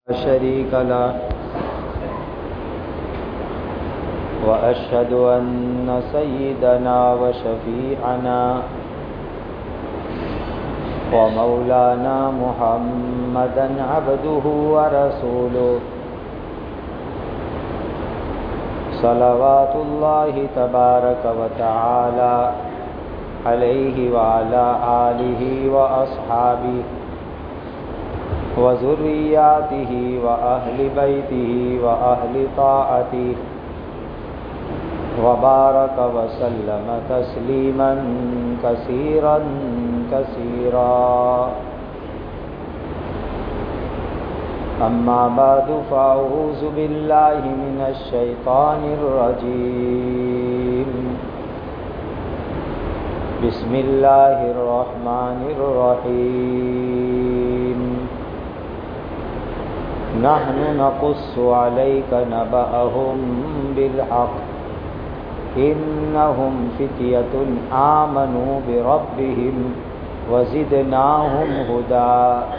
شريك له وأشهد أن سيدنا وشفيعنا ومولانا محمدا عبده ورسوله صلوات الله تبارك وتعالى عليه وعلى آله وأصحابه وذرياته وأهل بيته وأهل طاعته وبارك وسلم تسليما كثيرا كثيرا. أما بعد فأعوذ بالله من الشيطان الرجيم. بسم الله الرحمن الرحيم. نحن نقص عليك نبأهم بالحق إنهم فتية آمنوا بربهم وزدناهم هدى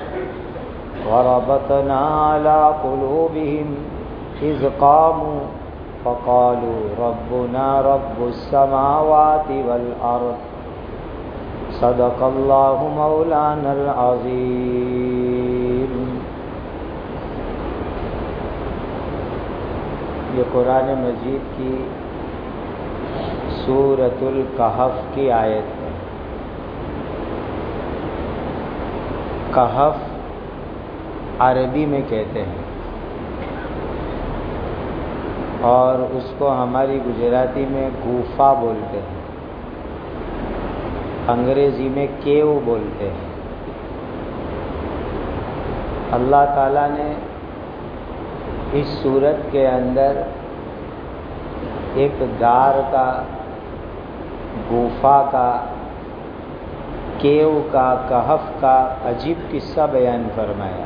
وربطنا على قلوبهم إذ قاموا فقالوا ربنا رب السماوات والأرض. صدق الله مولانا العظيم. یہ قرآن مجید کی سورۃ الکہف کی آیت ہے. کہف عربی میں کہتے ہیں اور اس کو ہماری گجراتی میں گوفا بولتے ہیں، انگریزی میں کیو بولتے ہیں. اللہ تعالیٰ نے اس صورت کے اندر ایک غار کا، گوفا کا، کیو کا، کہف کا عجیب قصہ بیان فرمایا.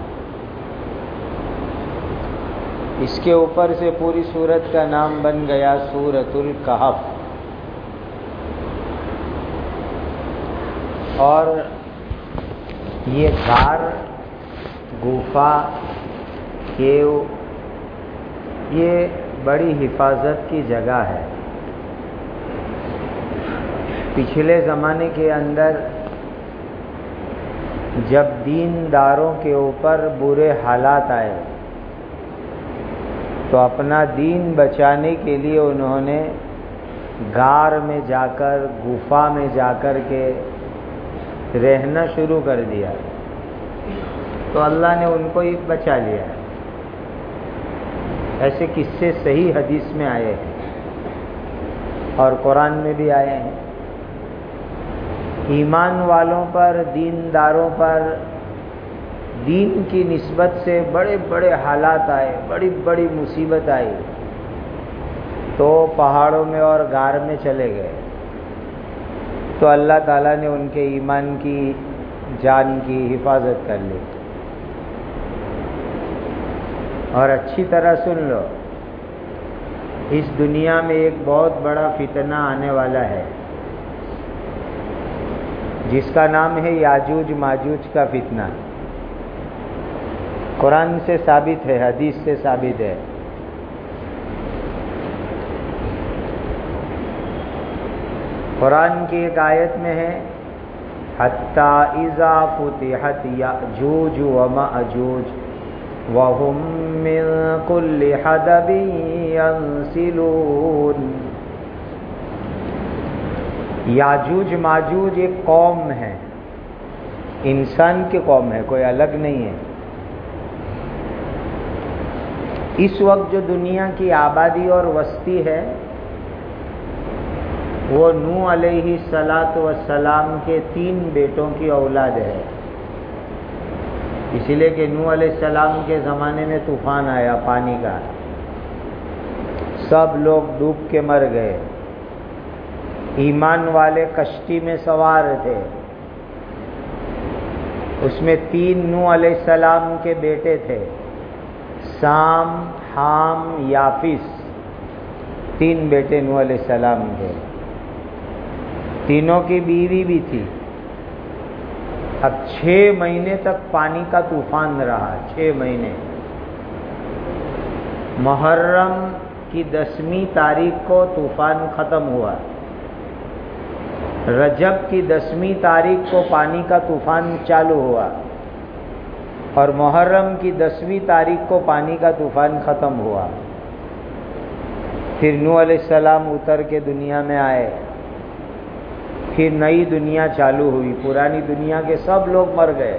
اس کے اوپر سے پوری سورت کا نام بن گیا سورۃ الکہف. اور یہ غار، گوفا، کیو یہ بڑی حفاظت کی جگہ ہے. پچھلے زمانے کے اندر جب دینداروں کے اوپر برے حالات آئے تو اپنا دین بچانے کے لیے انہوں نے غار میں جا کر، گوفا میں جا کر کے رہنا شروع کر دیا. تو اللہ نے ان کو ہی بچا لیا. ایسے قصے صحیح حدیث میں آئے ہیں اور قرآن میں بھی آئے ہیں. ایمان والوں پر، دینداروں پر دین کی نسبت سے بڑے بڑے حالات آئے، بڑی بڑی مصیبت آئی تو پہاڑوں میں اور غار میں چلے گئے. تو اللہ تعالیٰ نے ان کے ایمان کی، جان کی حفاظت کر لی. اور اچھی طرح سن لو، اس دنیا میں ایک بہت بڑا فتنہ آنے والا ہے جس کا نام ہے یاجوج ماجوج کا فتنہ. قرآن سے ثابت ہے، حدیث سے ثابت ہے. قرآن کی ایک آیت میں ہے حتی اذا فتحت یاجوج وماجوج وَهُمْ مِنْ كُلِّ حَدَبٍ يَنْسِلُونَ. یاجوج ماجوج ایک قوم ہے، انسان کی قوم ہے، کوئی الگ نہیں ہے. اس وقت جو دنیا کی آبادی اور وسطی ہے وہ نوح علیہ السلام کے 3 بیٹوں کی اولاد ہے. اسی لیے کہ نوح علیہ السلام کے زمانے میں طوفان آیا پانی کا، سب لوگ ڈوب کے مر گئے. ایمان والے کشتی میں سوار تھے، اس میں 3 نوح علیہ السلام کے بیٹے تھے، سام، حام، یافس. 3 بیٹے نوح علیہ السلام کے. تینوں کی بیوی بھی تھی. اب 6 مہینے تک پانی کا طوفان رہا، 6 مہینے. محرم کی 10ویں تاریخ کو طوفان ختم ہوا، رجب کی 10ویں تاریخ کو پانی کا طوفان چالو ہوا، اور محرم کی 10ویں تاریخ کو پانی کا طوفان ختم ہوا۔ پھر نوح علیہ السلام اتر کے دنیا میں آئے، پھر نئی دنیا چالو ہوئی، پرانی دنیا کے سب لوگ مر گئے۔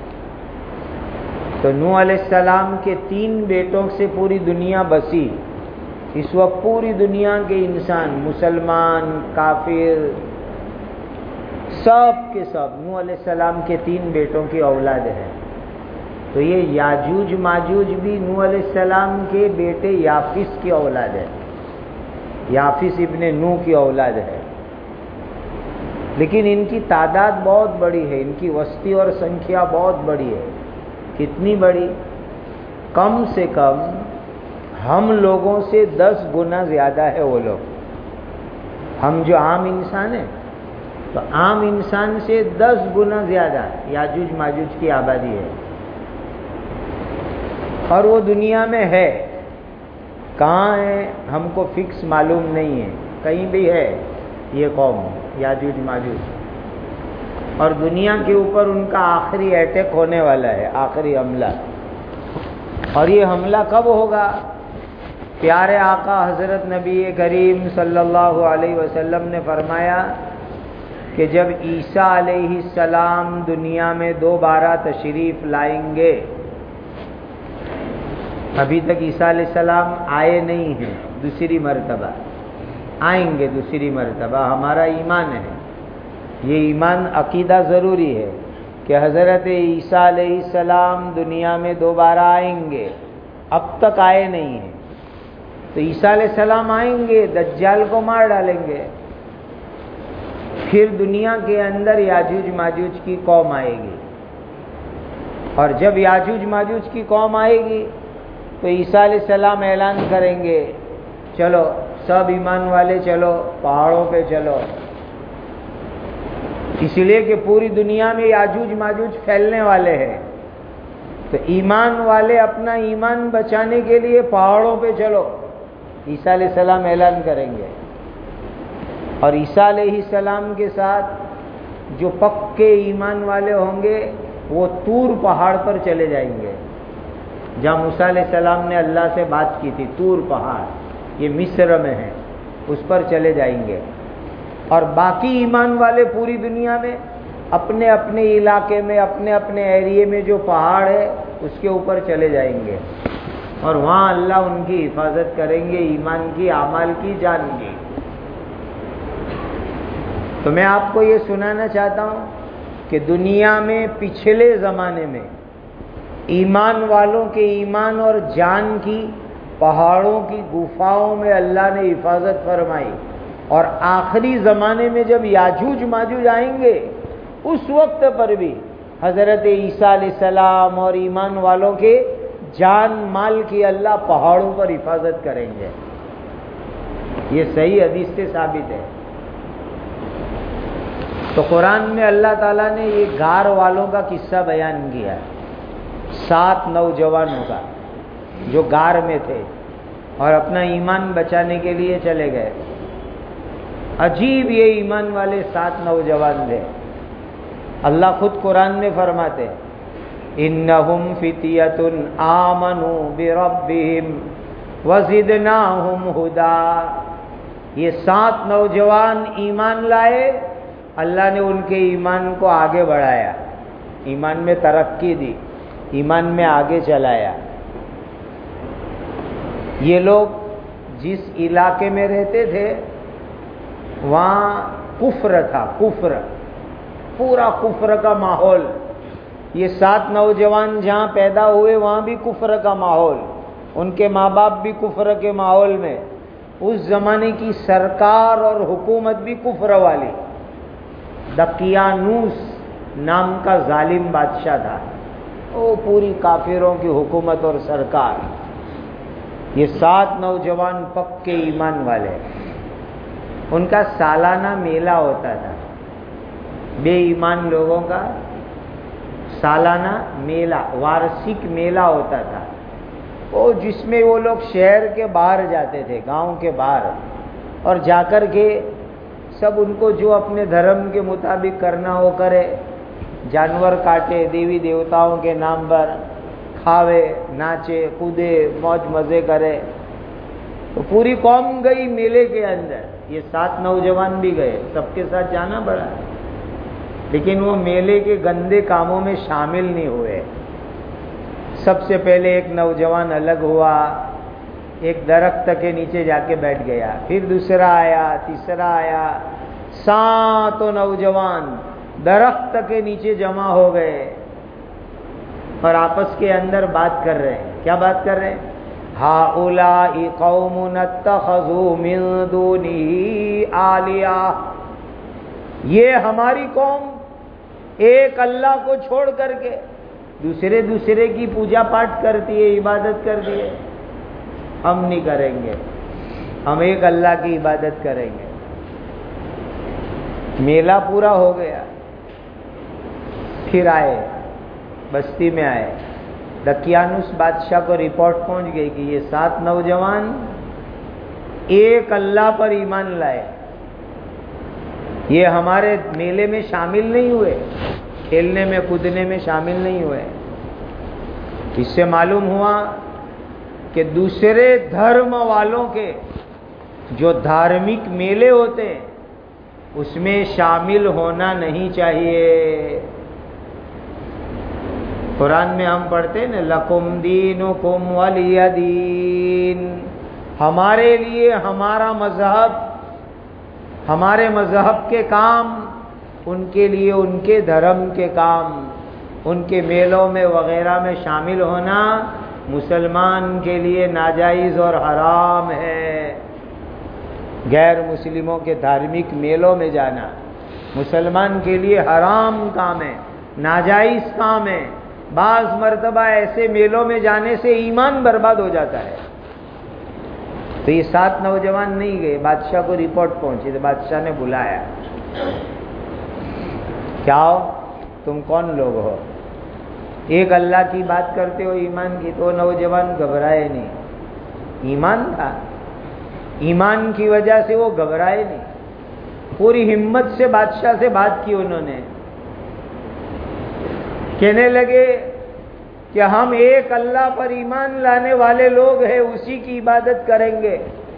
تو نوح علیہ السلام کے 3 بیٹوں سے پوری دنیا بسی۔ اس وقت پوری دنیا کے انسان، مسلمان، کافر، سب کے سب نوح علیہ السلام کے 3 بیٹوں کی اولاد ہے۔ تو یہ یاجوج ماجوج بھی نوح علیہ السلام کے بیٹے یافس کی اولاد ہے، یافس ابن نوح کی اولاد ہے۔ لیکن ان کی تعداد بہت بڑی ہے، ان کی وسطی اور سنکھیا بہت بڑی ہے۔ کتنی بڑی؟ کم سے کم ہم لوگوں سے 10 گنا زیادہ ہے وہ لوگ۔ ہم جو عام انسان ہیں تو عام انسان سے 10 گنا زیادہ یاجوج ماجوج کی آبادی ہے، اور وہ دنیا میں ہے۔ کہاں ہے ہم کو فکس معلوم نہیں ہے، کہیں بھی ہے یہ قوم یاجوج ماجوج، اور دنیا کے اوپر ان کا آخری اٹیک ہونے والا ہے، آخری حملہ۔ اور یہ حملہ کب ہوگا؟ پیارے آقا حضرت نبی کریم صلی اللہ علیہ وسلم نے فرمایا کہ جب عیسیٰ علیہ السلام دنیا میں دوبارہ تشریف لائیں گے۔ ابھی تک عیسیٰ علیہ السلام آئے نہیں ہیں، دوسری مرتبہ آئیں گے، دوسری مرتبہ۔ ہمارا ایمان ہے، یہ ایمان عقیدہ ضروری ہے کہ حضرت عیسیٰ علیہ السلام دنیا میں دوبارہ آئیں گے، اب تک آئے نہیں ہیں۔ تو عیسیٰ علیہ السلام آئیں گے، دجال کو مار ڈالیں گے، پھر دنیا کے اندر یاجوج ماجوج کی قوم آئے گی، اور جب یاجوج ماجوج کی قوم آئے گی تو عیسیٰ علیہ السلام اعلان کریں گے، چلو سب ایمان والے چلو پہاڑوں پہ چلو۔ اس لیے کہ پوری دنیا میں یاجوج ماجوج پھیلنے والے ہیں، تو ایمان والے اپنا ایمان بچانے کے لیے پہاڑوں پہ چلو، عیسیٰ علیہ السلام اعلان کریں گے۔ اور عیسیٰ علیہ السلام کے ساتھ جو پکے ایمان والے ہوں گے وہ طور پہاڑ پر چلے جائیں گے، جہاں موسیٰ علیہ السلام نے اللہ سے بات کی تھی، طور پہاڑ، یہ مصر میں ہے، اس پر چلے جائیں گے۔ اور باقی ایمان والے پوری دنیا میں اپنے اپنے علاقے میں، اپنے اپنے ایریے میں جو پہاڑ ہے اس کے اوپر چلے جائیں گے، اور وہاں اللہ ان کی حفاظت کریں گے، ایمان کی، اعمال کی، جان کی۔ تو میں آپ کو یہ سنانا چاہتا ہوں کہ دنیا میں پچھلے زمانے میں ایمان والوں کے ایمان اور جان کی پہاڑوں کی گفاؤں میں اللہ نے حفاظت فرمائی، اور آخری زمانے میں جب یاجوج ماجوج آئیں گے اس وقت پر بھی حضرت عیسیٰ علیہ السلام اور ایمان والوں کے جان مال کی اللہ پہاڑوں پر حفاظت کریں گے۔ یہ صحیح حدیث سے ثابت ہے۔ تو قرآن میں اللہ تعالیٰ نے یہ غار والوں کا قصہ بیان کیا، 7 نوجوانوں کا جو غار میں تھے اور اپنا ایمان بچانے کے لیے چلے گئے۔ عجیب یہ ایمان والے 7 نوجوان تھے۔ اللہ خود قرآن میں فرماتے انہم فتیۃ آمنوا بربہم وزدناہم ہدی، یہ 7 نوجوان ایمان لائے، اللہ نے ان کے ایمان کو آگے بڑھایا، ایمان میں ترقی دی، ایمان میں آگے چلایا۔ یہ لوگ جس علاقے میں رہتے تھے وہاں کفر تھا، کفر، پورا کفر کا ماحول۔ یہ 7 نوجوان جہاں پیدا ہوئے وہاں بھی کفر کا ماحول، ان کے ماں باپ بھی کفر کے ماحول میں، اس زمانے کی سرکار اور حکومت بھی کفر والی۔ دقیانوس نام کا ظالم بادشاہ تھا، وہ پوری کافروں کی حکومت اور سرکار۔ یہ 7 نوجوان پکے ایمان والے، ان کا سالانہ میلہ ہوتا تھا، بے ایمان لوگوں کا سالانہ میلہ، وارشک میلہ ہوتا تھا۔ وہ جس میں وہ لوگ شہر کے باہر جاتے تھے، گاؤں کے باہر، اور جا کر کے سب ان کو جو اپنے دھرم کے مطابق کرنا وہ کرے، جانور کاٹے، دیوی دیوتاؤں کے نام پر کھاوے، ناچے کودے، موج مزے کرے۔ تو پوری قوم گئی میلے کے اندر، یہ 7 نوجوان بھی گئے، سب کے ساتھ جانا پڑا، لیکن وہ میلے کے گندے کاموں میں شامل نہیں ہوئے۔ سب سے پہلے ایک نوجوان الگ ہوا، ایک درخت کے نیچے جا کے بیٹھ گیا، پھر دوسرا آیا، تیسرا آیا، 7 نوجوان درخت کے نیچے جمع ہو گئے اور آپس کے اندر بات کر رہے ہیں۔ کیا بات کر رہے ہیں؟ ہؤلاء قوم اتخذوا من دونہ آلیہ، یہ ہماری قوم ایک اللہ کو چھوڑ کر کے دوسرے کی پوجا پاٹ کرتی ہے، عبادت کرتی ہے، ہم نہیں کریں گے، ہم ایک اللہ کی عبادت کریں گے۔ میلہ پورا ہو گیا، پھر آئے، بستی میں آئے، دقیانوس بادشاہ کو رپورٹ پہنچ گئی کہ یہ 7 نوجوان ایک اللہ پر ایمان لائے، یہ ہمارے میلے میں شامل نہیں ہوئے، کھیلنے میں کودنے میں شامل نہیں ہوئے۔ اس سے معلوم ہوا کہ دوسرے دھرم والوں کے جو دھارمک میلے ہوتے ہیں اس میں شامل ہونا نہیں چاہیے۔ قرآن میں ہم پڑھتے ہیں نا، لکم دینکم ولی دین، ہمارے لیے ہمارا مذہب، ہمارے مذہب کے کام، ان کے لیے ان کے دھرم کے کام، ان کے میلوں میں وغیرہ میں شامل ہونا مسلمان کے لیے ناجائز اور حرام ہے۔ غیر مسلموں کے دھارمک میلوں میں جانا مسلمان کے لیے حرام کام ہے، ناجائز کام ہے۔ بعض مرتبہ ایسے میلوں میں جانے سے ایمان برباد ہو جاتا ہے۔ تو یہ 7 نوجوان نہیں گئے، بادشاہ کو رپورٹ پہنچی تو بادشاہ نے بلایا، کیا ہو تم کون لوگ ہو؟ ایک اللہ کی بات کرتے ہو، ایمان کی؟ تو نوجوان گھبرائے نہیں، ایمان تھا، ایمان کی وجہ سے وہ گھبرائے نہیں، پوری ہمت سے بادشاہ سے بات کی انہوں نے، کہنے لگے کہ ہم ایک اللہ پر ایمان لانے والے لوگ ہیں، اسی کی عبادت کریں گے۔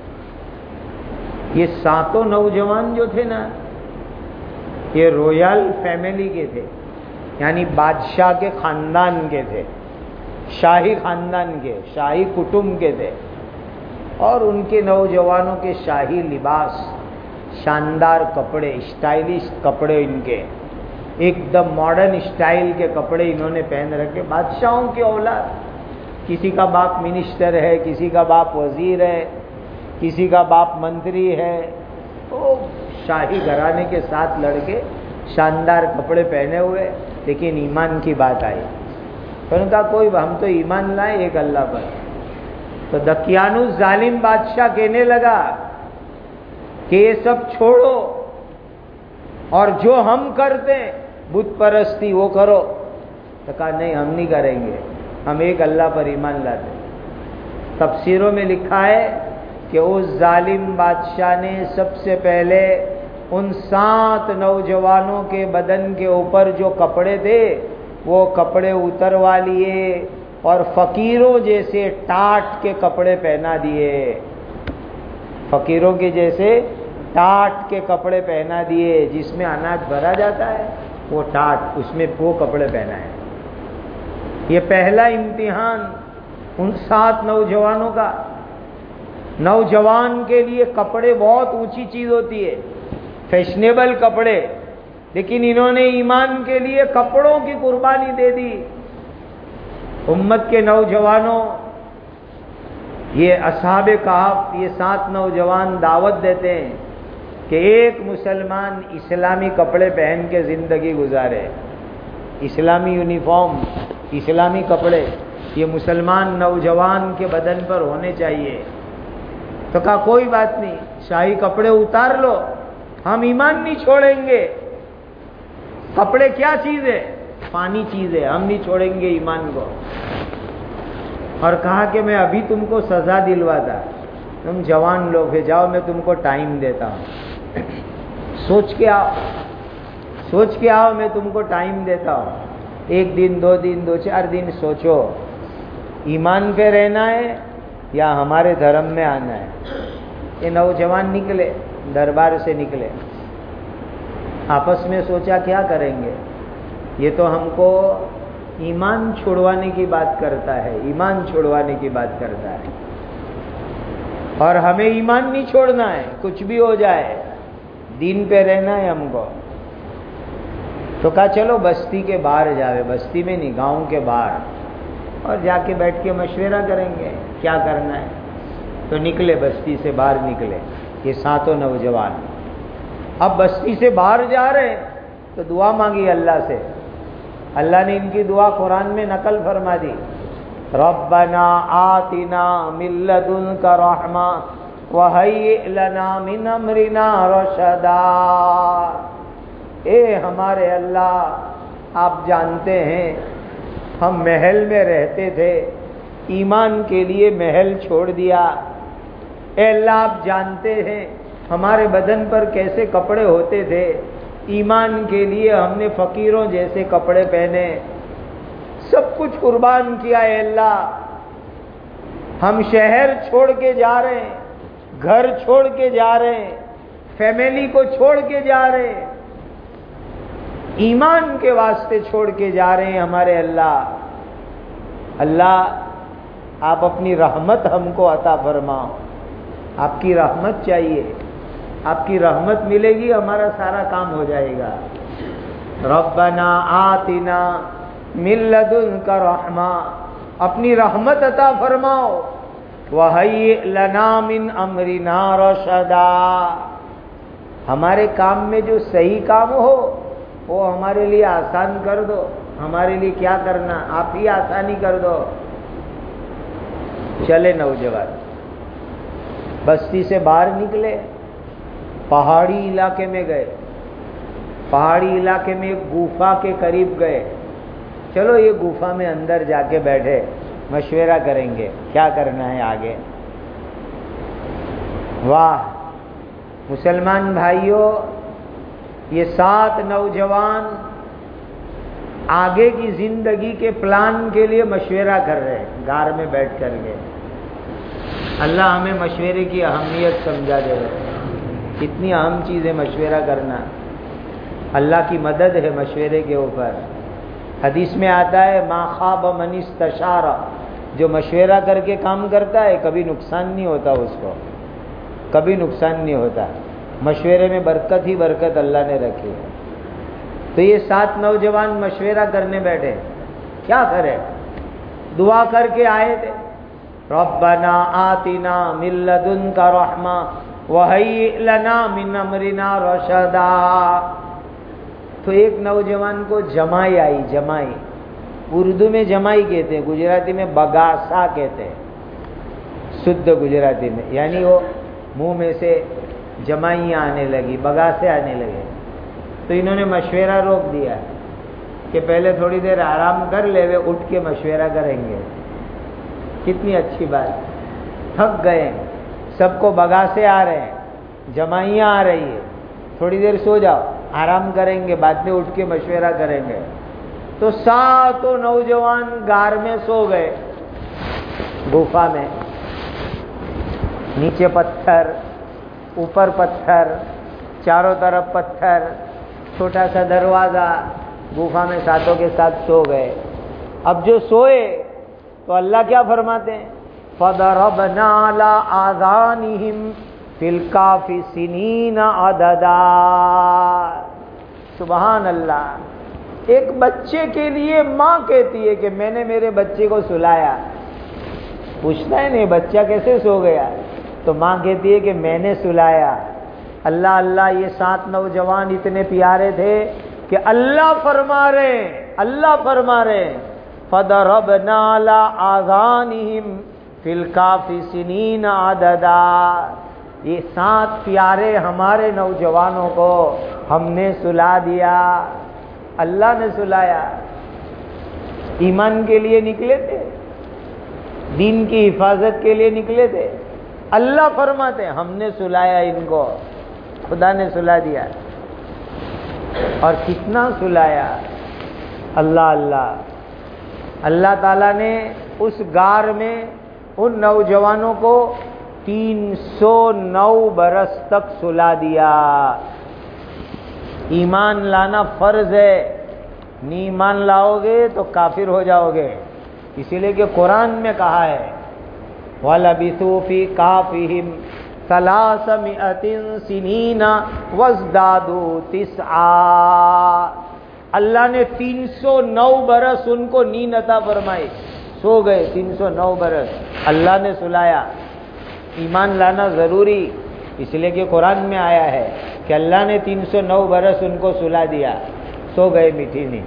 یہ 7 نوجوان جو تھے نا، یہ رویال فیملی کے تھے، یعنی بادشاہ کے خاندان کے تھے، شاہی خاندان کے، شاہی کٹمب کے تھے، اور ان کے نوجوانوں کے شاہی لباس، شاندار کپڑے، اسٹائلش کپڑے، ان کے ایک دم ماڈرن اسٹائل کے کپڑے انہوں نے پہن رکھے۔ بادشاہوں کی اولاد، کسی کا باپ منسٹر ہے، کسی کا باپ وزیر ہے، کسی کا باپ منتری ہے، تو شاہی گھرانے کے ساتھ لڑکے شاندار کپڑے پہنے ہوئے، لیکن ایمان کی بات آئی تو ان کا کوئی، ہم تو ایمان لائے ایک اللہ پر۔ تو دقیانوس ظالم بادشاہ کہنے لگا کہ یہ سب چھوڑو اور جو ہم کرتے ہیں بت پرستی وہ کرو۔ تو کہا نہیں، ہم نہیں کریں گے، ہم ایک اللہ پر ایمان لاتے ہیں۔ تفسیروں میں لکھا ہے کہ اس ظالم بادشاہ نے سب سے پہلے ان 7 نوجوانوں کے بدن کے اوپر جو کپڑے تھے وہ کپڑے اتروا لیے اور فقیروں جیسے ٹاٹ کے کپڑے پہنا دیے، فقیروں کے جیسے ٹاٹ کے کپڑے پہنا دیے، جس میں اناج بھرا جاتا ہے وہ ٹاٹ، اس میں وہ کپڑے پہنا ہے۔ یہ پہلا امتحان ان 7 نوجوانوں کا۔ نوجوان کے لیے کپڑے بہت اونچی چیز ہوتی ہے، فیشنیبل کپڑے، لیکن انہوں نے ایمان کے لیے کپڑوں کی قربانی دے دی۔ امت کے نوجوانوں، یہ اصحاب کہف، یہ 7 نوجوان دعوت دیتے ہیں کہ ایک مسلمان اسلامی کپڑے پہن کے زندگی گزارے، اسلامی یونیفارم، اسلامی کپڑے یہ مسلمان نوجوان کے بدن پر ہونے چاہیے۔ تو کہا کوئی بات نہیں، شاہی کپڑے اتار لو، ہم ایمان نہیں چھوڑیں گے۔ کپڑے کیا چیز ہے؟ فانی چیز ہے، ہم نہیں چھوڑیں گے ایمان کو۔ اور کہا کہ میں ابھی تم کو سزا دلواتا، تم جوان لوگ ہیں، جاؤ میں تم کو ٹائم دیتا ہوں، سوچ کے آؤ، میں تم کو ٹائم دیتا ہوں، 1 دن 2 دن 2-4 دن سوچو ایمان پہ رہنا ہے یا ہمارے دھرم میں آنا ہے۔ یہ نوجوان نکلے، دربار سے نکلے، آپس میں سوچا کیا کریں گے، یہ تو ہم کو ایمان چھوڑوانے کی بات کرتا ہے، ایمان چھوڑوانے کی بات کرتا ہے، اور ہمیں ایمان نہیں چھوڑنا ہے، کچھ بھی ہو جائے دین پہ رہنا ہے ہم کو۔ تو کہا چلو بستی کے باہر جاوے، بستی میں نہیں، گاؤں کے باہر، اور جا کے بیٹھ کے مشورہ کریں گے کیا کرنا ہے۔ تو نکلے، بستی سے باہر نکلے یہ 7 نوجوان۔ اب بستی سے باہر جا رہے ہیں تو دعا مانگی اللہ سے، اللہ نے ان کی دعا قرآن میں نقل فرما دی، ربنا آتنا من لدنک رحمہ وہیئ لنا من امرنا رشدا۔ اے ہمارے اللہ، آپ جانتے ہیں ہم محل میں رہتے تھے، ایمان کے لیے محل چھوڑ دیا، اے اللہ آپ جانتے ہیں ہمارے بدن پر کیسے کپڑے ہوتے تھے، ایمان کے لیے ہم نے فقیروں جیسے کپڑے پہنے، سب کچھ قربان کیا، اے اللہ ہم شہر چھوڑ کے جا رہے ہیں، گھر چھوڑ کے جا رہے ہیں، فیملی کو چھوڑ کے جا رہے ہیں، ایمان کے واسطے چھوڑ کے جا رہے ہیں ہمارے اللہ۔ اللہ آپ اپنی رحمت ہم کو عطا فرماؤ، آپ کی رحمت چاہیے، آپ کی رحمت ملے گی ہمارا سارا کام ہو جائے گا۔ ربنا آتنا من لدنک رحمہ، اپنی رحمت عطا فرماؤ، وہیئ لنا من امرنا رشدا، ہمارے کام میں جو صحیح کام ہو وہ ہمارے لیے آسان کر دو، ہمارے لیے کیا کرنا آپ ہی آسانی کر دو۔ چلے نوجوان بستی سے باہر نکلے، پہاڑی علاقے میں گئے، پہاڑی علاقے میں ایک گفا کے قریب گئے، چلو یہ گفا میں اندر جا کے بیٹھے، مشورہ کریں گے کیا کرنا ہے آگے۔ واہ مسلمان بھائیوں، یہ 7 نوجوان آگے کی زندگی کے پلان کے لیے مشورہ کر رہے ہیں، غار میں بیٹھ کر کے۔ اللہ ہمیں مشورے کی اہمیت سمجھا دے رہے ہیں، کتنی اہم چیز ہے مشورہ کرنا، اللہ کی مدد ہے مشورے کے اوپر۔ حدیث میں آتا ہے ما خاب من استشار، جو مشورہ کر کے کام کرتا ہے کبھی نقصان نہیں ہوتا اس کو، کبھی نقصان نہیں ہوتا، مشورے میں برکت ہی برکت اللہ نے رکھی ہے۔ تو یہ 7 نوجوان مشورہ کرنے بیٹھے، کیا کرے، دعا کر کے آئے تھے، ربنا آتنا من لدنک رحمہ وہیئ لنا من امرنا رشدا۔ تو ایک نوجوان کو جمائی آئی، جمائی اردو میں جمائی کہتے ہیں، گجراتی میں بگاسا کہتے ہیں، شدھ گجراتی میں، یعنی وہ منہ میں سے جمائیاں آنے لگی، بگاسے آنے لگے۔ تو انہوں نے مشورہ روک دیا کہ پہلے تھوڑی دیر آرام کر لے، وہ اٹھ کے مشورہ کریں گے۔ کتنی اچھی بات، تھک گئے، سب کو بگاسے آ رہے ہیں، جمائیاں آ رہی ہے، تھوڑی دیر سو جاؤ، آرام کریں گے، بعد میں اٹھ کے مشورہ کریں گے۔ تو 7 نوجوان غار میں سو گئے، گفا میں، نیچے پتھر، اوپر پتھر، چاروں طرف پتھر، چھوٹا سا دروازہ، گفا میں 7 کے ساتھ سو گئے۔ اب جو سوئے تو اللہ کیا فرماتے ہیں، فَضَرَبْنَا عَلَىٰ آذَانِهِمْ فِي الْكَهْفِ سِنِينَ عَدَدًا۔ سبحان اللہ، ایک بچے کے لیے ماں کہتی ہے کہ میں نے میرے بچے کو سلایا، پوچھتا ہے نہیں بچہ کیسے سو گیا، تو ماں کہتی ہے کہ میں نے سلایا۔ اللہ اللہ، یہ 7 نوجوان اتنے پیارے تھے کہ اللہ فرما رہے ہیں، اللہ فرما رہے ہیں فَضَرَبْنَا عَلَىٰ آذَانِهِمْ فِي الْكَهْفِ سِنِينَ عَدَدًا۔ یہ 7 پیارے ہمارے نوجوانوں کو ہم نے سلا دیا، اللہ نے سلایا۔ ایمان کے لیے نکلے تھے، دین کی حفاظت کے لیے نکلے تھے. اللہ فرماتے ہیں ہم نے سلایا ان کو، خدا نے سلا دیا. اور کتنا سلایا، اللہ اللہ. اللہ تعالیٰ نے اس غار میں ان نوجوانوں کو 309 برس تک سلا دیا. ایمان لانا فرض ہے، نہیں ایمان لاؤ گے تو کافر ہو جاؤ گے. اسی لیے کہ قرآن میں کہا ہے وَلَبِثُوا فِي كَهْفِهِمْ 300 سِنِينَ وَازْدَادُوا 9. اللہ نے 309 برس ان کو نیند عطا فرمائی، سو گئے 309 برس. اللہ نے سلایا. ایمان لانا ضروری، اس لیے کہ قرآن میں آیا ہے کہ اللہ نے 309 برس ان کو سلا دیا، سو گئے میٹھی نیند.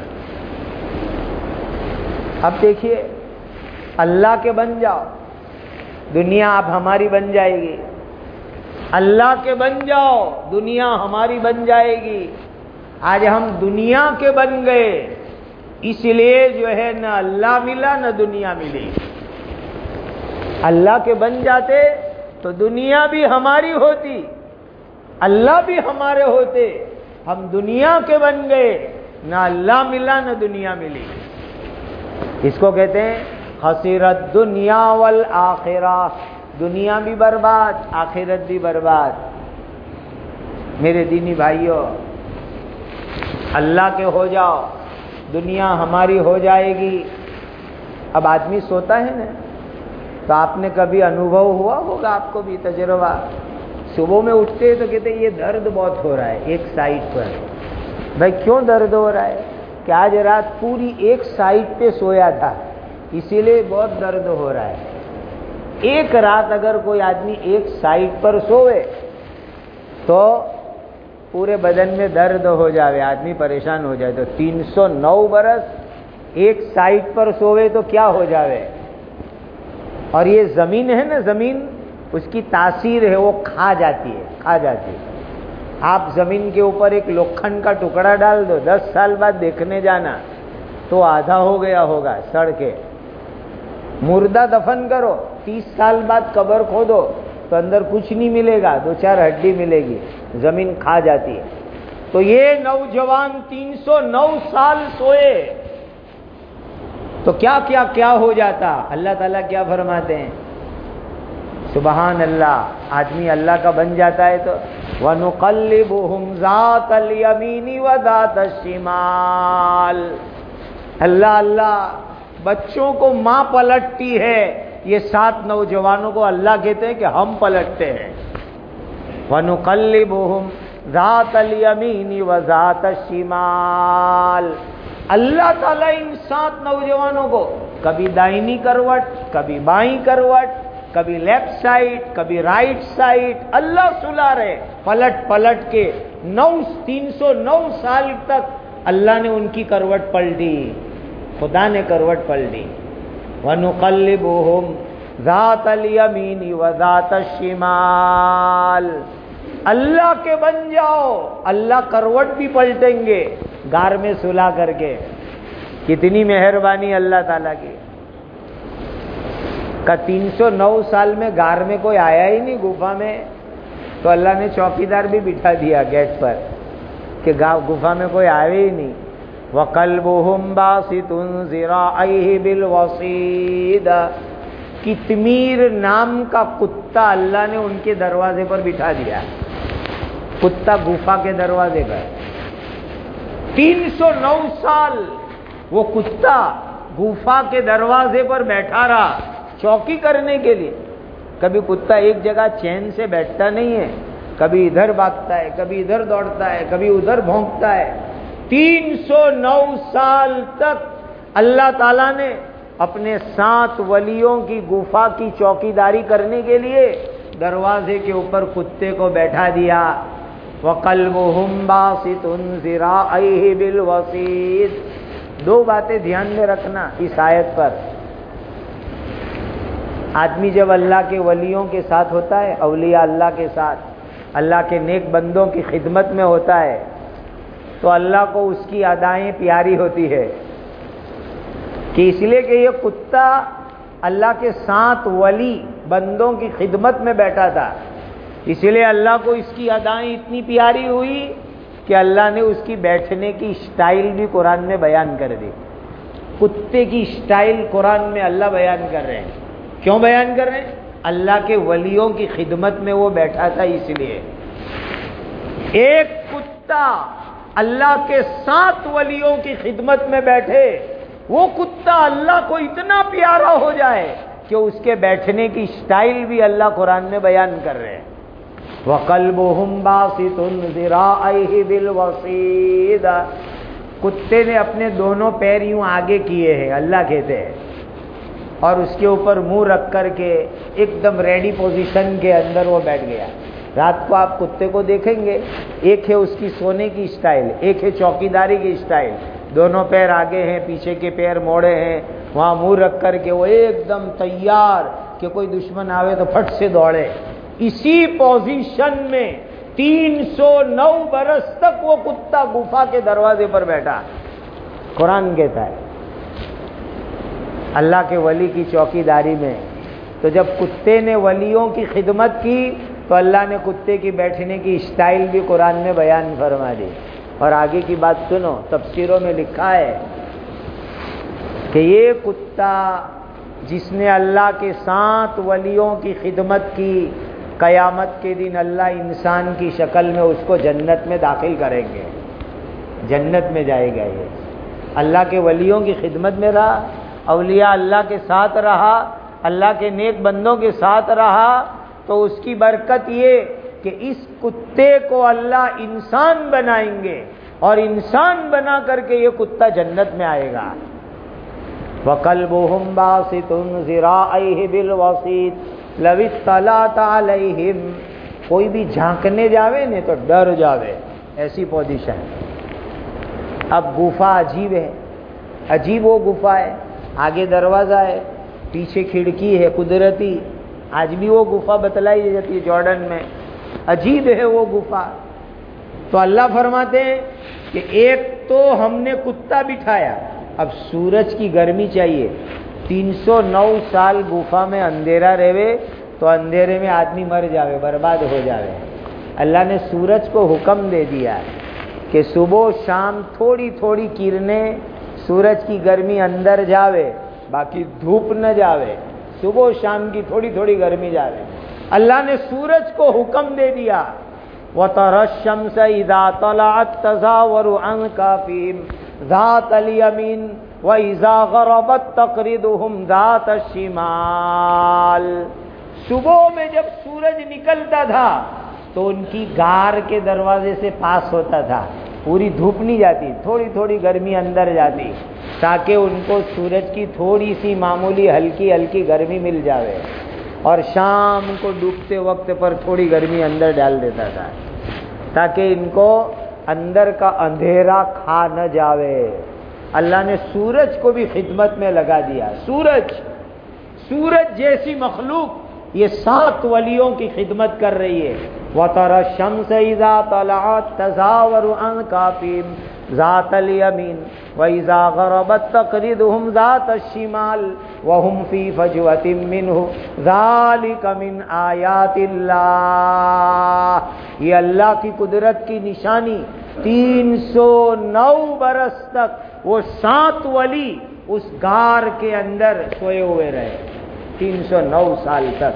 اب دیکھیے اللہ کے بن جاؤ، دنیا اب ہماری بن جائے گی. اللہ کے بن جاؤ، دنیا ہماری بن جائے گی. آج ہم دنیا کے بن گئے، اس لیے جو ہے نہ اللہ ملا نہ دنیا ملی. اللہ کے بن جاتے تو دنیا بھی ہماری ہوتی، اللہ بھی ہمارے ہوتے. ہم دنیا کے بن گئے، نہ اللہ ملا نہ دنیا ملی. اس کو کہتے ہیں خسرت دنیا والآخرہ. دنیا بھی برباد، آخرت بھی برباد. میرے دینی بھائیوں، اللہ کے ہو جاؤ، دنیا ہماری ہو جائے گی. اب آدمی سوتا ہے نا، تو آپ نے کبھی انوبھو ہوا ہوگا، آپ کو بھی تجربہ. صبح میں اٹھتے تو کہتے یہ درد بہت ہو رہا ہے ایک سائڈ پر. بھائی کیوں درد ہو رہا ہے؟ کہ آج رات پوری ایک سائڈ پہ سویا تھا، اسی لیے بہت درد ہو رہا ہے. ایک رات اگر کوئی آدمی ایک سائڈ پر سوئے تو پورے بدن میں درد ہو جائے، آدمی پریشان ہو جائے. تو 309 برس ایک سائڈ پر سوئے تو کیا ہو جائے. اور یہ زمین ہے نا، زمین اس کی تاثیر ہے، وہ کھا جاتی ہے. آپ زمین کے اوپر ایک لوکھن کا ٹکڑا ڈال دو، 10 سال بعد دیکھنے جانا تو آدھا ہو گیا ہوگا سڑ کے. مردہ دفن کرو، 30 سال بعد قبر کھودو تو اندر کچھ نہیں ملے گا، 2-4 ہڈی ملے گی. زمین کھا جاتی ہے. تو یہ نوجوان 309 سال سوئے تو کیا ہو جاتا. اللہ تعالیٰ کیا فرماتے ہیں؟ سبحان اللہ. آدمی اللہ کا بن جاتا ہے تو وَنُقَلِّبُهُمْ ذَاتَ الْيَمِينِ وَذَاتَ الشِّمَالِ. اللہ اللہ. بچوں کو ماں پلٹتی ہے، یہ 7 نوجوانوں کو اللہ کہتے ہیں کہ ہم پلٹتے ہیں. وَنُقَلِّبُهُمْ ذَاتَ الْيَمِينِ وَذَاتَ الشِّمَالِ. اللہ تعالیٰ ان 7 نوجوانوں کو کبھی دائنی کروٹ، کبھی بائیں کروٹ، کبھی لیفٹ سائڈ، کبھی رائٹ سائڈ، اللہ سلا رہے پلٹ کے. 309 سال تک اللہ نے ان کی کروٹ پلٹی، خدا نے کروٹ پلٹی. وَنُقَلِّبُهُمْ ذَاتَ الْيَمِينِ وَذَاتَ الشِّمَالِ. اللہ کے بن جاؤ، اللہ کروٹ بھی پلٹیں گے غار میں سلا کر کے. کتنی مہربانی اللہ تعالیٰ کی. کا 309 سال میں غار میں کوئی آیا ہی نہیں، گفا میں، تو اللہ نے چوکیدار بھی بٹھا دیا گیٹ پر کہ گفا میں کوئی آئے ہی نہیں. وَقَلْبُهُمْ بَاسِطٌ ذِرَاعَيْهِ بِالْوَصِيدِ. کتمیر نام کا کتا اللہ نے ان کے دروازے پر بٹھا دیا. کتا گفا کے دروازے پر 309 سال وہ کتا گفا کے دروازے پر بیٹھا رہا چوکی کرنے کے لیے. کبھی کتا ایک جگہ چین سے بیٹھتا نہیں ہے، کبھی ادھر بھاگتا ہے، کبھی ادھر دوڑتا ہے، کبھی ادھر بھونکتا ہے. 309 سال تک اللہ تعالیٰ نے اپنے 7 ولیوں کی گفا کی چوکیداری کرنے کے لیے دروازے کے اوپر کتے کو بیٹھا دیا. وَقَلْبُهُمْ بَاسِطٌ ذِرَاعَيْهِ بِالْوَصِيدِ. 2 باتیں دھیان میں رکھنا اس آیت پر. آدمی جب اللہ کے ولیوں کے ساتھ ہوتا ہے، اولیاء اللہ کے ساتھ، اللہ کے نیک بندوں کی خدمت میں ہوتا ہے، تو اللہ کو اس کی ادائیں پیاری ہوتی ہے. کہ اس لیے کہ یہ کتا اللہ کے 7 ولی بندوں کی خدمت میں بیٹھا تھا، اس لیے اللہ کو اس کی ادائیں اتنی پیاری ہوئی کہ اللہ نے اس کی بیٹھنے کی سٹائل بھی قرآن میں بیان کر دی۔ کتے کی سٹائل قرآن میں اللہ بیان کر رہے ہیں۔ کیوں بیان کر رہے ہیں؟ اللہ کے ولیوں کی خدمت میں وہ بیٹھا تھا اس لیے۔ ایک کتا اللہ کے 7 ولیوں کی خدمت میں بیٹھے، وہ کتا اللہ کو اتنا پیارا ہو جائے کہ اس کے بیٹھنے کی سٹائل بھی اللہ قرآن میں بیان کر رہے ہیں۔ وَقَلْبُهُمْ بَاسِطٌ ذِرَاعَيْهِ بِالْوَصِيدِ، کتے نے اپنے دونوں پیر یوں آگے کیے ہیں، اللہ کہتے ہیں، اور اس کے اوپر منہ رکھ کر کے ایک دم ریڈی پوزیشن کے اندر وہ بیٹھ گیا۔ رات کو آپ کتے کو دیکھیں گے، ایک ہے اس کی سونے کی سٹائل، ایک ہے چوکیداری کی سٹائل، دونوں پیر آگے ہیں، پیچھے کے پیر موڑے ہیں، وہاں منہ رکھ کر کے وہ ایک دم تیار کہ کوئی دشمن آوے تو پھٹ سے دوڑے۔ اسی پوزیشن میں 309 برس تک وہ کتا گفا کے دروازے پر بیٹھا۔ قرآن کہتا ہے اللہ کے ولی کی چوکیداری میں۔ تو جب کتے نے ولیوں کی خدمت کی تو اللہ نے کتے کی بیٹھنے کی سٹائل بھی قرآن میں بیان فرما دی۔ اور آگے کی بات سنو، تفسیروں میں لکھا ہے کہ یہ کتا جس نے اللہ کے 7 ولیوں کی خدمت کی، قیامت کے دن اللہ انسان کی شکل میں اس کو جنت میں داخل کریں گے، جنت میں جائے گا۔ یہ اللہ کے ولیوں کی خدمت میں رہا، اولیاء اللہ کے ساتھ رہا، اللہ کے نیک بندوں کے ساتھ رہا، تو اس کی برکت یہ کہ اس کتے کو اللہ انسان بنائیں گے، اور انسان بنا کر کے یہ کتا جنت میں آئے گا۔ وَقَلْبُهُمْ بَاسِطٌ ذِرَاعَيْهِ بِالْوَصِيدِ لَوِ اطَّلَعْتَ عَلَيْهِمْ، کوئی بھی جھانکنے جاوے نے تو ڈر جاوے، ایسی پوزیشن۔ اب گفا عجیب ہے، عجیب وہ گفا ہے، آگے دروازہ ہے، پیچھے کھڑکی ہے قدرتی، آج بھی وہ گفا بتلائی جاتی ہے جارڈن میں، عجیب ہے وہ گفا۔ تو اللہ فرماتے ہیں کہ ایک تو ہم نے کتا بٹھایا، اب سورج کی گرمی چاہیے، 309 سال گفا میں اندھیرا رہے تو اندھیرے میں آدمی مر جاوے، برباد ہو جاوے۔ اللہ نے سورج کو حکم دے دیا کہ صبح و شام تھوڑی تھوڑی کرنیں سورج کی گرمی اندر جاوے، باقی دھوپ نہ جاوے، صبح و شام کی تھوڑی تھوڑی گرمی جاوے۔ اللہ نے سورج کو حکم دے دیا وَتَرَى الشَّمْسَ إِذَا طَلَعَتْ تَزَاوَرُ عَنْ كَهْفِهِمْ ذَاتَ الْيَمِينِ وَإِذَا غَرَبَتْ تَقْرِضُهُمْ ذَاتَ الشِّمَالِ، صبح میں جب سورج نکلتا تھا تو ان کی غار کے دروازے سے پاس ہوتا تھا، پوری دھوپ نہیں جاتی، تھوڑی تھوڑی گرمی اندر جاتی تاکہ ان کو سورج کی تھوڑی سی معمولی ہلکی ہلکی گرمی مل جاوے، اور شام کو ڈوبتے وقت پر تھوڑی گرمی اندر ڈال دیتا تھا تاکہ ان کو اندر کا اندھیرا کھا نہ جاوے۔ اللہ نے سورج کو بھی خدمت میں لگا دیا۔ سورج جیسی مخلوق یہ 7 ولیوں کی خدمت کر رہی ہے۔ وَتَرَى الشَّمْسَ إِذَا طَلَعَتْ تَزَاوَرُ عَنْ كَهْفِهِمْ ذَاتَ الْيَمِينِ وَإِذَا غَرَبَتْ تَقْرِضُهُمْ ذَاتَ الشِّمَالِ وَهُمْ فِي فَجْوَةٍ مِّنْهُ ذَلِكَ مِنْ آيَاتِ اللَّهِ، یہ اللہ کی قدرت کی نشانی۔ 309 برس تک وہ 7 ولی اس غار کے اندر سوئے ہوئے رہے، 309 سال تک۔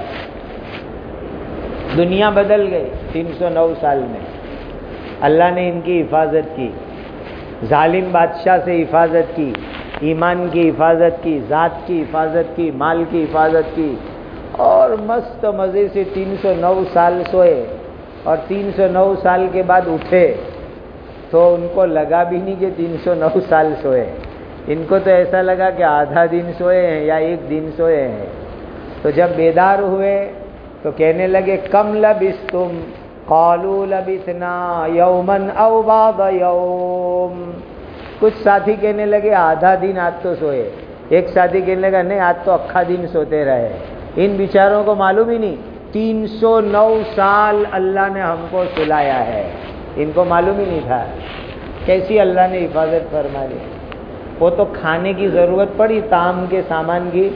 دنیا بدل گئی 309 سال میں، اللہ نے ان کی حفاظت کی، ظالم بادشاہ سے حفاظت کی، ایمان کی حفاظت کی، ذات کی حفاظت کی، مال کی حفاظت کی، اور مست مزے سے 309 سال سوئے، اور 309 سال کے بعد اٹھے تو ان کو لگا بھی نہیں کہ 309 سال سوئے، ان کو تو ایسا لگا کہ آدھا دن سوئے ہیں یا 1 دن سوئے ہیں۔ تو جب بیدار ہوئے تو کہنے لگے کم لبثتم قالوا لبثنا یوما او بعض یوم، کچھ ساتھی کہنے لگے آدھا دن آج تو سوئے، ایک ساتھی کہنے لگا نہیں آج تو اکھا دن سوتے رہے۔ ان بیچاروں کو معلوم ہی نہیں 309 سال اللہ نے ہم کو سلایا ہے، ان کو معلوم ہی نہیں تھا کیسی اللہ نے حفاظت فرما لی۔ وہ تو کھانے کی ضرورت پڑی، طعام کے سامان کی،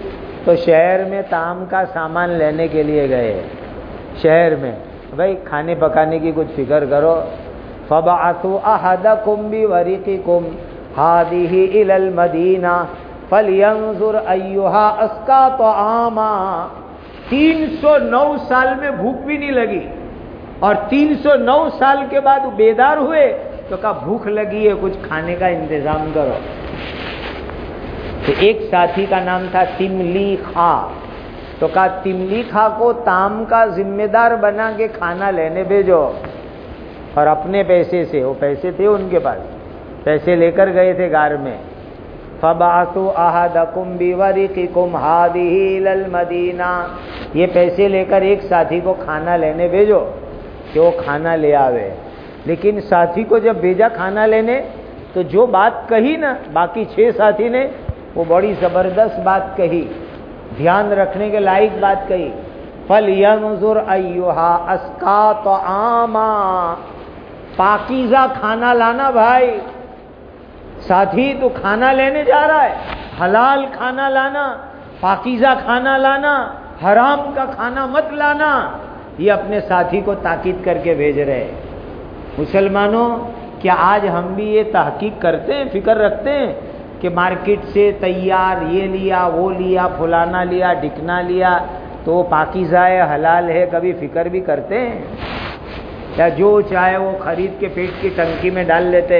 تو شہر میں طعام کا سامان لینے کے لیے گئے، شہر میں بھائی کھانے پکانے کی کچھ فکر کرو. فَبَعَثُوا أَحَدَكُمْ بِوَرِقِكُمْ هَٰذِهِ إِلَى الْمَدِينَةِ فَلْيَنظُرْ أَيُّهَا أَزْكَىٰ طَعَامًا. 309 سال میں بھوک بھی نہیں لگی، اور 309 سال کے بعد بیدار ہوئے تو کہا بھوک لگی ہے، کچھ کھانے کا انتظام کرو. تو ایک ساتھی کا نام تھا تملی خا، تو کہا تملی خا کو طعام کا ذمہ دار بنا کے کھانا لینے بھیجو، اور اپنے پیسے سے، وہ پیسے تھے ان کے پاس، پیسے لے کر گئے تھے گار میں. فَبَعَثُوا أَحَدَكُمْ بِوَرِقِكُمْ هَٰذِهِ إِلَى الْمَدِينَةِ. یہ پیسے لے کر ایک ساتھی کو کھانا لینے بھیجو کہ وہ کھانا لے آوے. لیکن ساتھی کو جب بھیجا کھانا لینے تو جو بات کہی نا باقی 6 ساتھی نے، وہ بڑی زبردست بات کہی، دھیان رکھنے کے لائق بات کہی. فَلْيَنظُرْ أَيُّهَا أَزْكَىٰ طَعَامًا. پاکیزہ کھانا لانا بھائی، ساتھی تو کھانا لینے جا رہا ہے، حلال کھانا لانا، پاکیزہ کھانا لانا، حرام کا کھانا مت لانا. یہ اپنے ساتھی کو تاکید کر کے بھیج رہے. مسلمانوں، کیا آج ہم بھی یہ تحقیق کرتے ہیں، فکر رکھتے ہیں کہ مارکیٹ سے تیار یہ لیا وہ لیا فلانا لیا ڈھکنا لیا تو وہ پاکیزہ ہے حلال ہے؟ کبھی فکر بھی کرتے ہیں؟ یا جو چاہے وہ خرید کے پیٹ کی ٹنکی میں ڈال لیتے؟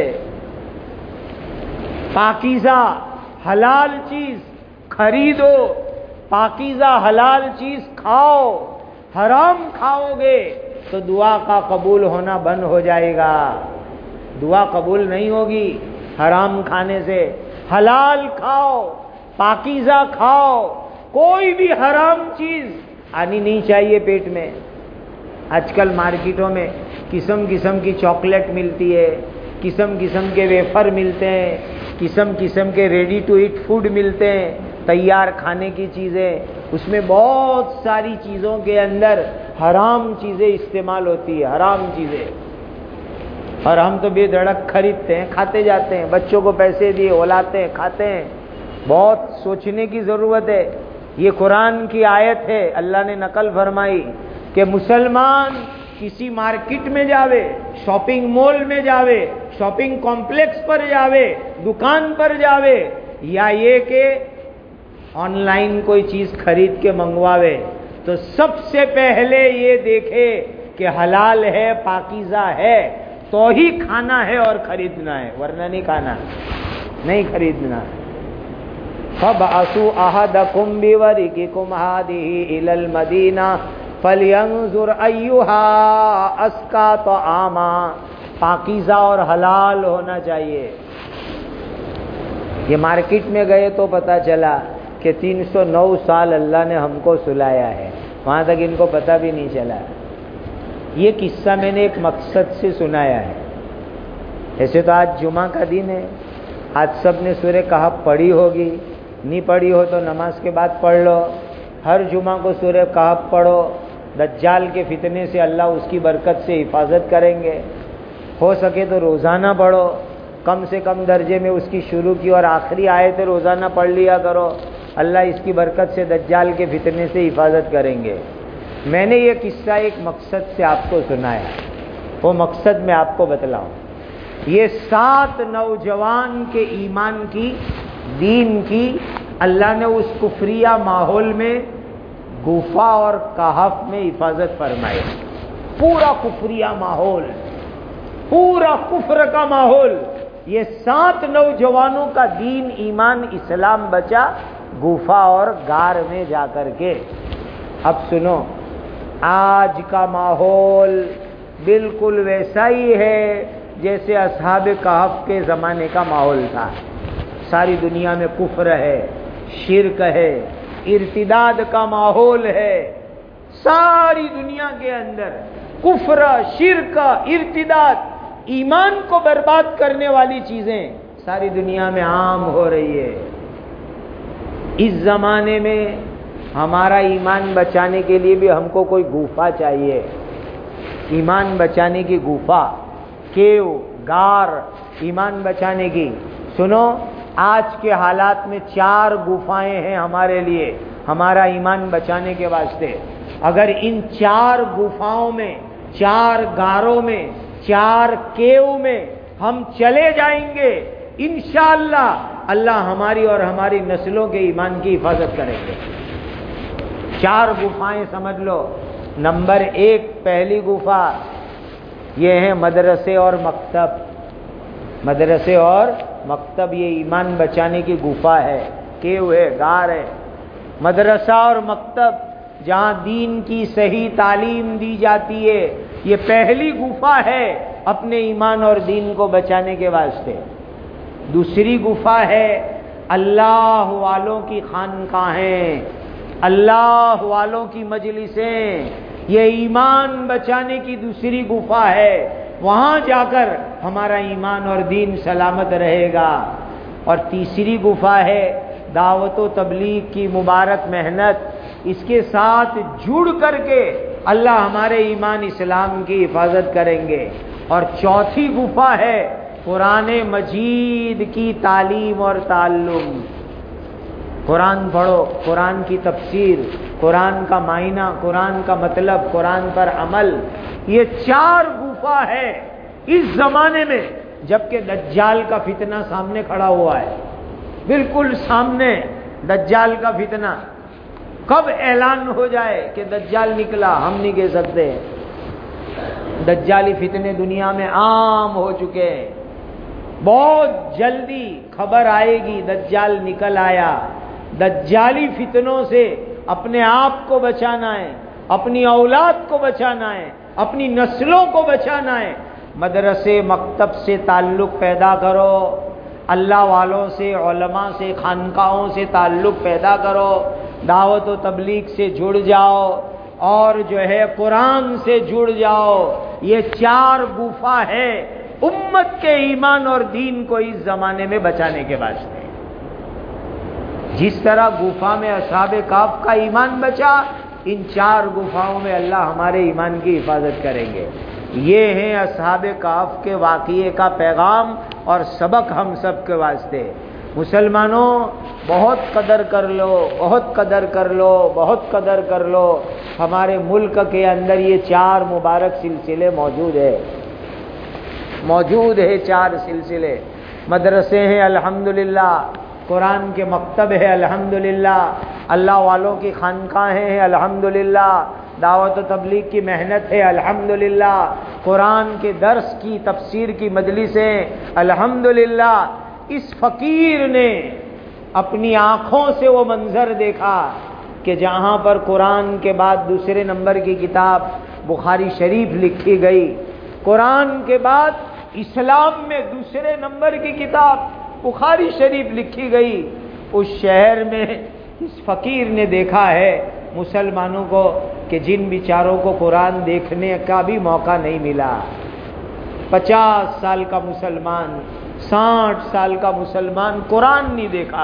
پاکیزہ حلال چیز خریدو، پاکیزہ حلال چیز کھاؤ. حرام کھاؤ گے تو دعا کا قبول ہونا بند ہو جائے گا، دعا قبول نہیں ہوگی حرام کھانے سے. حلال کھاؤ، پاکیزہ کھاؤ، کوئی بھی حرام چیز آنی نہیں چاہیے پیٹ میں. آج کل مارکیٹوں میں قسم قسم کی چاکلیٹ ملتی ہے، قسم قسم کے ویفر ملتے ہیں، قسم قسم کے ریڈی ٹو ایٹ فوڈ ملتے ہیں، تیار کھانے کی چیزیں. اس میں بہت ساری چیزوں کے اندر حرام چیزیں استعمال ہوتی ہے، حرام چیزیں. اور ہم تو بے دھڑک خریدتے ہیں، کھاتے جاتے ہیں، بچوں کو پیسے دیے وہ لاتے ہیں کھاتے ہیں. بہت سوچنے کی ضرورت ہے. یہ قرآن کی آیت ہے، اللہ نے نقل فرمائی کہ مسلمان کسی مارکیٹ میں جاوے، شاپنگ مال میں جاوے، شاپنگ کمپلیکس پر جاوے، دکان پر جاوے، یا یہ کہ آن لائن کوئی چیز خرید کے منگواوے، تو سب سے پہلے یہ دیکھے کہ حلال ہے پاکیزہ ہے تو ہی کھانا ہے اور خریدنا ہے، ورنہ نہیں کھانا، نہیں خریدنا. فَبَعَثُوا أَحَدَكُمْ بِوَرِقِكُمْ هَٰذِهِ إِلَى الْمَدِينَةِ فَلْيَنظُرْ أَيُّهَا أَزْكَىٰ طَعَامًا. پاکیزہ اور حلال ہونا چاہیے. یہ مارکیٹ میں گئے تو پتا چلا کہ 309 سال اللہ نے ہم کو سلایا ہے، وہاں تک ان کو پتہ بھی نہیں چلا. یہ قصہ میں نے ایک مقصد سے سنایا ہے. ایسے تو آج جمعہ کا دن ہے، آج سب نے سورہ کہف پڑھی ہوگی، نہیں پڑھی ہو تو نماز کے بعد پڑھ لو. ہر جمعہ کو سورہ کہف پڑھو، دجال کے فتنے سے اللہ اس کی برکت سے حفاظت کریں گے. ہو سکے تو روزانہ پڑھو، کم سے کم درجے میں اس کی شروع کی اور آخری آیتیں روزانہ پڑھ لیا کرو، اللہ اس کی برکت سے دجال کے فتنے سے حفاظت کریں گے. میں نے یہ قصہ ایک مقصد سے آپ کو سنایا، وہ مقصد میں آپ کو بتلاؤں. یہ 7 نوجوان کے ایمان کی، دین کی، اللہ نے اس کفریہ ماحول میں گفا اور کہف میں حفاظت فرمائی. پورا کفریہ ماحول، پورا کفر کا ماحول، یہ 7 نوجوانوں کا دین ایمان اسلام بچا گفا اور غار میں جا کر کے. اب سنو، آج کا ماحول بالکل ویسا ہی ہے جیسے اصحاب کہف کے زمانے کا ماحول تھا. ساری دنیا میں کفر ہے، شرک ہے، ارتداد کا ماحول ہے. ساری دنیا کے اندر کفر، شرک، ارتداد، ایمان کو برباد کرنے والی چیزیں ساری دنیا میں عام ہو رہی ہے. اس زمانے میں ہمارا ایمان بچانے کے لیے بھی ہم کو کوئی گفا چاہیے. ایمان بچانے کی گفا، کیو، غار، ایمان بچانے کی. سنو، آج کے حالات میں 4 گفائیں ہیں ہمارے لیے. ہمارا ایمان بچانے کے واسطے. اگر ان 4 گفاؤں میں، 4 غاروں میں، 4 کیو میں ہم چلے جائیں گے، انشاءاللہ اللہ ہماری اور ہماری نسلوں کے ایمان کی حفاظت کریں گے. 4 گفائیں سمجھ لو. نمبر 1 پہلی گفا یہ ہے مدرسے اور مکتب. مدرسے اور مکتب یہ ایمان بچانے کی گفا ہے، کیو ہے، غار ہے. مدرسہ اور مکتب جہاں دین کی صحیح تعلیم دی جاتی ہے، یہ پہلی گفا ہے اپنے ایمان اور دین کو بچانے کے واسطے. دوسری گفا ہے اللہ والوں کی خانقاہیں، اللہ والوں کی مجلسیں. یہ ایمان بچانے کی دوسری گفا ہے. وہاں جا کر ہمارا ایمان اور دین سلامت رہے گا. اور تیسری گفا ہے دعوت و تبلیغ کی مبارک محنت، اس کے ساتھ جڑ کر کے اللہ ہمارے ایمان اسلام کی حفاظت کریں گے. اور چوتھی گفا ہے قرآن مجید کی تعلیم اور تعلم. قرآن پڑھو، قرآن کی تفسیر، قرآن کا معنی، قرآن کا مطلب، قرآن پر عمل. یہ 4 گفا ہے اس زمانے میں جبکہ دجال کا فتنہ سامنے کھڑا ہوا ہے. بالکل سامنے دجال کا فتنہ. کب اعلان ہو جائے کہ دجال نکلا ہم نہیں کہہ سکتے. دجالی فتنے دنیا میں عام ہو چکے ہیں. بہت جلدی خبر آئے گی دجال نکل آیا. دجالی فتنوں سے اپنے آپ کو بچانا ہے، اپنی اولاد کو بچانا ہے، اپنی نسلوں کو بچانا ہے. مدرسے مکتب سے تعلق پیدا کرو، اللہ والوں سے، علماء سے، خانقاہوں سے تعلق پیدا کرو، دعوت و تبلیغ سے جڑ جاؤ اور جو ہے قرآن سے جڑ جاؤ. یہ 4 گفا ہے امت کے ایمان اور دین کو اس زمانے میں بچانے کے واسطے. جس طرح گفا میں اصحاب کہف کا ایمان بچا، ان 4 گفاؤں میں اللہ ہمارے ایمان کی حفاظت کریں گے. یہ ہیں اصحاب کہف کے واقعے کا پیغام اور سبق ہم سب کے واسطے. مسلمانوں بہت قدر کر لو، بہت قدر کر لو، بہت قدر کر لو. ہمارے ملک کے اندر یہ 4 مبارک سلسلے موجود ہے 4 سلسلے. مدرسے ہیں الحمدللہ، قرآن کے مکتب ہے الحمدللہ، اللہ والوں کی خانقاہیں ہیں الحمدللہ، دعوت و تبلیغ کی محنت ہے الحمدللہ، قرآن کے درس کی تفسیر کی مجلسیں الحمدللہ. اس فقیر نے اپنی آنکھوں سے وہ منظر دیکھا کہ جہاں پر قرآن کے بعد دوسرے نمبر کی کتاب بخاری شریف لکھی گئی، قرآن کے بعد اسلام میں دوسرے نمبر کی کتاب بخاری شریف لکھی گئی. اس شہر میں اس فقیر نے دیکھا ہے مسلمانوں کو کہ جن بیچاروں کو قرآن دیکھنے کا بھی موقع نہیں ملا. 50 سال کا مسلمان، 60 سال کا مسلمان قرآن نہیں دیکھا.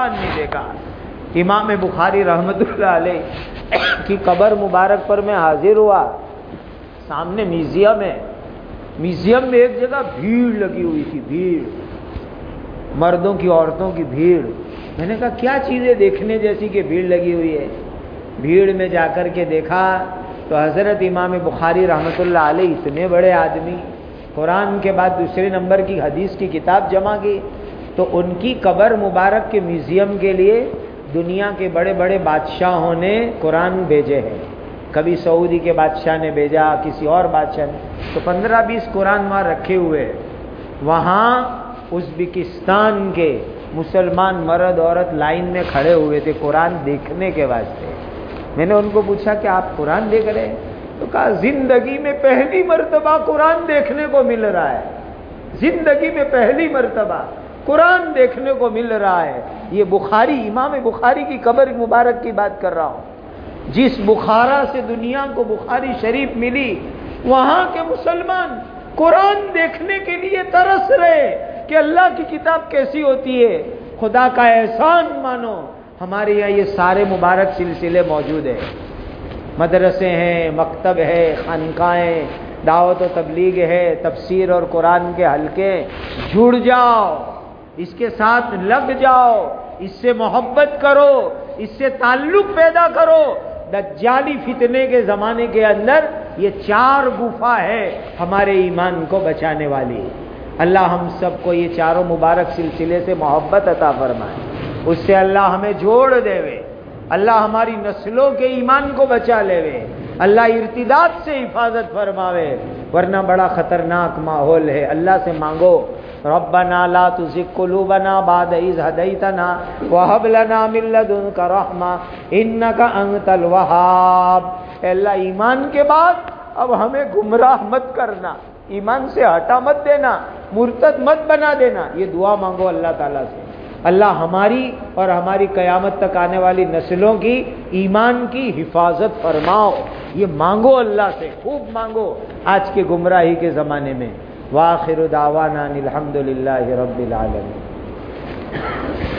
امام بخاری رحمت اللہ علیہ کی قبر مبارک پر میں حاضر ہوا. سامنے میوزیم ہے، میوزیم میں ایک جگہ بھیڑ لگی ہوئی تھی، بھیڑ، مردوں کی عورتوں کی بھیڑ. میں نے کہا کیا چیزیں دیکھنے جیسی کہ بھیڑ لگی ہوئی ہے. بھیڑ میں جا کر کے دیکھا تو حضرت امام بخاری رحمت اللہ علیہ اتنے بڑے آدمی، قرآن کے بعد دوسرے نمبر کی حدیث کی کتاب جمع کی. تو ان کی قبر مبارک کے میوزیم کے لیے دنیا کے بڑے بڑے بادشاہوں نے قرآن بھیجے ہیں. کبھی سعودی کے بادشاہ نے بھیجا، کسی اور بادشاہ نے. تو 15-20 قرآن وہاں رکھے ہوئے. وہاں ازبکستان کے مسلمان مرد عورت لائن میں کھڑے ہوئے تھے قرآن دیکھنے کے واسطے. میں نے ان کو پوچھا کہ آپ قرآن دیکھ رہے ہیں؟ تو کہا زندگی میں پہلی مرتبہ قرآن دیکھنے کو مل رہا ہے، زندگی میں پہلی مرتبہ قرآن دیکھنے کو مل رہا ہے. یہ بخاری، امام بخاری کی قبر مبارک کی بات کر رہا ہوں. جس بخارا سے دنیا کو بخاری شریف ملی، وہاں کے مسلمان قرآن دیکھنے کے لیے ترس رہے کہ اللہ کی کتاب کیسی ہوتی ہے. خدا کا احسان مانو، ہمارے یہاں یہ سارے مبارک سلسلے موجود ہیں. مدرسے ہیں، مکتب ہے، خانقاہیں، دعوت و تبلیغ ہے، تفسیر اور قرآن کے حلقے. جڑ جاؤ، اس کے ساتھ لگ جاؤ، اس سے محبت کرو. اس سے تعلق پیدا کرو. دجالی فتنے کے زمانے کے اندر یہ 4 گفا ہے ہمارے ایمان کو بچانے والی. اللہ ہم سب کو یہ چاروں مبارک سلسلے سے محبت عطا فرمائے, اس سے اللہ ہمیں جوڑ دے وے, اللہ ہماری نسلوں کے ایمان کو بچا لے وے, اللہ ارتداد سے حفاظت فرماوے, ورنہ بڑا خطرناک ماحول ہے. اللہ سے مانگو ربنا لا تزغ قلوبنا بعد إذ هديتنا وهب لنا من لدنك رحمة إنك أنت الوهاب. اے اللہ ایمان کے بعد اب ہمیں گمراہ مت کرنا, ایمان سے ہٹا مت دینا, مرتد مت بنا دینا. یہ دعا مانگو اللہ تعالیٰ سے. اللہ ہماری اور ہماری قیامت تک آنے والی نسلوں کی ایمان کی حفاظت فرماؤ. یہ مانگو اللہ سے, خوب مانگو آج کے گمراہی کے زمانے میں. وآخر دعوانا الحمد للہ رب العالمین.